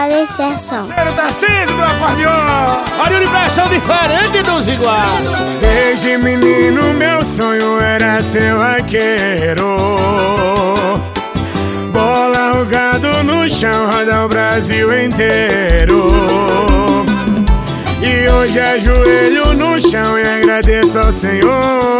alicerção. Tarcísio do acordeon. Olha de pressão diferente dos iguais. Desde menino meu sonho era ser vaqueiro. Bola rugado no chão, roda o Brasil inteiro. E hoje ajoelho no chão e agradeço ao Senhor,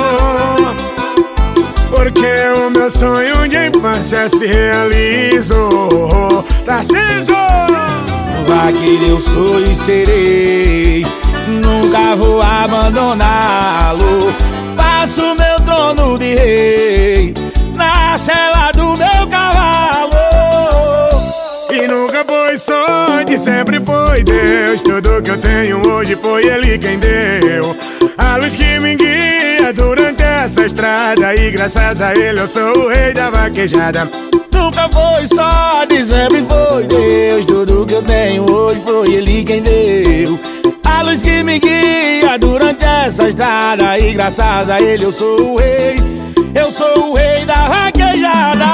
porque o meu sonho de infância se realizou. Tarcísio! Vaqueiro eu sou e serei, nunca vou abandoná-lo. Faço meu trono de rei na sela do meu cavalo. E nunca foi sorte, sempre foi Deus. Tudo que eu tenho hoje foi Ele quem deu. A luz que me guia durante essa estrada, e graças a Ele eu sou o rei da vaquejada. Nunca foi sorte, sempre foi Deus. Tudo que eu tenho hoje foi Ele quem deu. A luz que me guia durante essa estrada, e graças a Ele eu sou o rei. Eu sou o rei da vaquejada.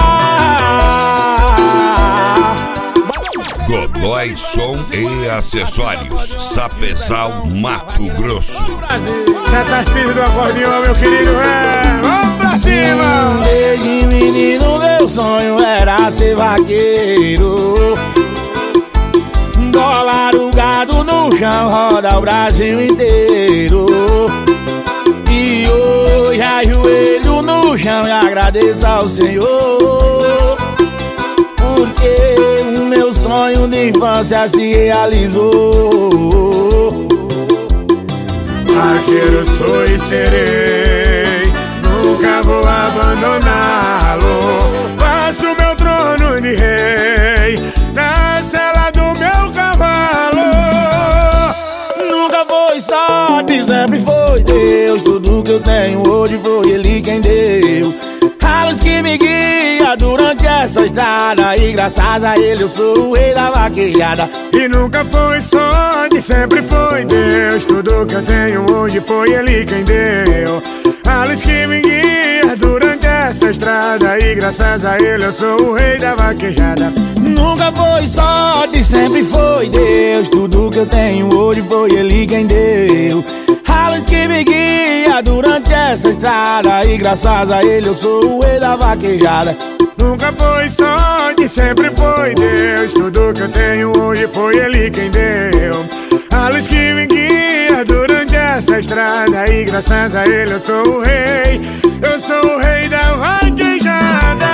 Godoy Som e Acessórios, Sapezal, Mato Grosso. Zé Tarcísio do acordeon, meu querido, vamos pra cima! Desde menino meu sonho era ser vaqueiro. Bola rugado no chão, roda o Brasil inteiro. E hoje ajoelho no chão e agradeço ao Senhor, porque o meu sonho de infância se realizou. Vaqueiro sou e serei, nunca vou abandoná-lo. Faço meu trono de rei na sela do meu cavalo. Nunca foi sorte, sempre foi Deus. Tudo que eu tenho hoje foi Ele quem deu. A luz que me guia durante essa estrada, e graças a Ele eu sou o rei da vaquejada. E nunca foi sorte, sempre foi Deus. Tudo que eu tenho hoje foi Ele quem deu. A luz que me guia durante essa estrada, e graças a Ele eu sou o rei da vaquejada. Nunca foi sorte, sempre foi Deus. Tudo que eu tenho hoje foi Ele quem deu. A luz que me guia durante essa estrada, e graças a Ele eu sou o rei da vaquejada. Nunca foi sorte, sempre foi Deus. Tudo que eu tenho hoje foi Ele quem deu. A luz que me guia durante essa estrada, e graças a Ele eu sou o rei. Eu sou o rei da vaquejada.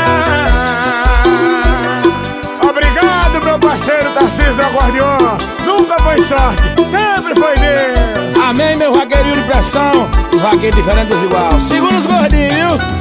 Obrigado, meu parceiro Tarcísio do acordeon. Nunca foi sorte, sempre foi Deus. Amém, meu vaqueirinho de pressão. Os vaqueiros diferentes dos igual. Segura os gordinhos, viu?